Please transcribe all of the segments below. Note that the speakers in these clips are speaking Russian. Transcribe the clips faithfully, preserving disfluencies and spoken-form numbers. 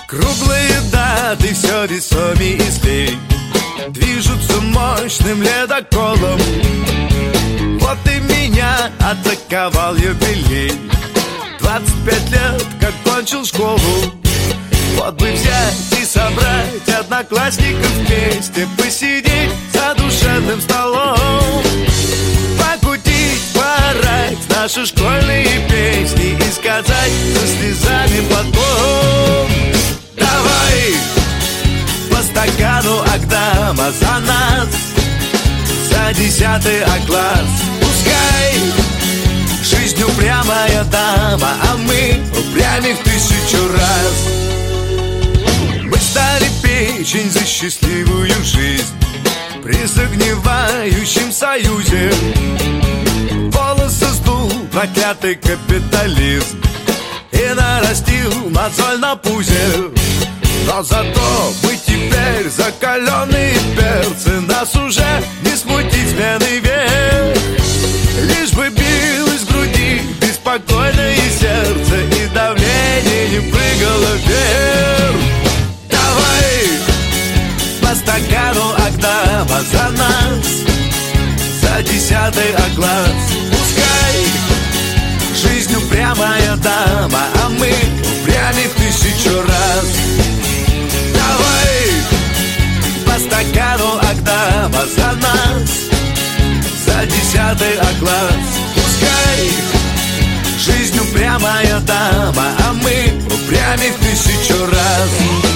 Круглые даты все весомей и злей движутся мощным ледоколом. Вот и меня атаковал юбилей. Двадцать пять лет, как кончил школу. Вот бы взять и собрать одноклассников вместе, посидеть за душевным столом, покутить, поорать наши школьные песни и сказать со слезами потом: давай по стакану Агдама за нас, за десятый А класс. Пускай жизнь упрямая дама, а мы упрямей в тысячу раз. Мы стали печень за счастливую жизнь при загнивающем союзе. Волосы сдул проклятый капитализм и нарастил мозоль на пузе. Но зато мы теперь закаленные перцы, нас уже не смутить смены век. Лишь бы билось в груди беспокойное сердце и давление не прыгало вверх. Давай по стакану Агдама за нас, за десятый А класс. Пускай жизнь упрямая дама, а мы упрямей в тысячу раз. Давай по стакану Агдама за нас, за десятый А класс. Пускай жизнь упрямая дама, а мы упрямей в тысячу раз.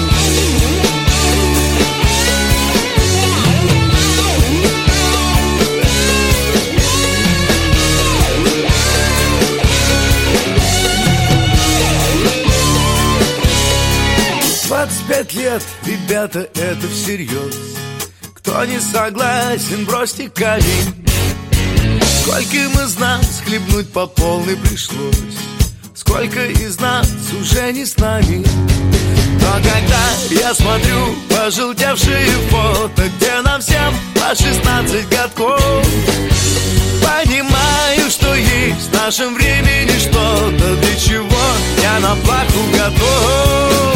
Двадцать пять лет, ребята, это всерьез. Кто не согласен, бросьте камень. Скольким из нас хлебнуть по полной пришлось, сколько из нас уже не с нами. Но когда я смотрю пожелтевшие фото, где нам всем по шестнадцать годков, понимаю, что есть в нашем времени что-то, для чего я на плаху готов.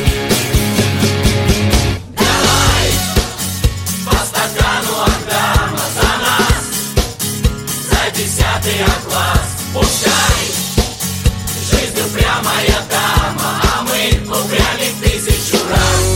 Десятый А класс. Пускай жизнь упрямая дама, а мы упрямей в тысячу раз.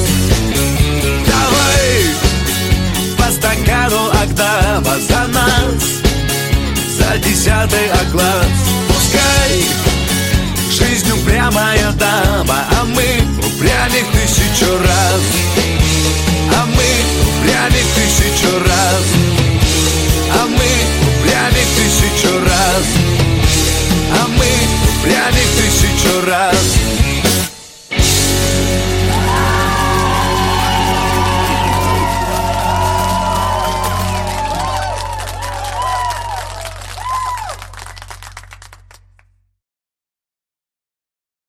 Давай по стакану Агдама за нас, за десятый А класс. Пускай жизнь упрямая дама, а мы упрямей в тысячу раз. А мы упрямей в тысячу раз.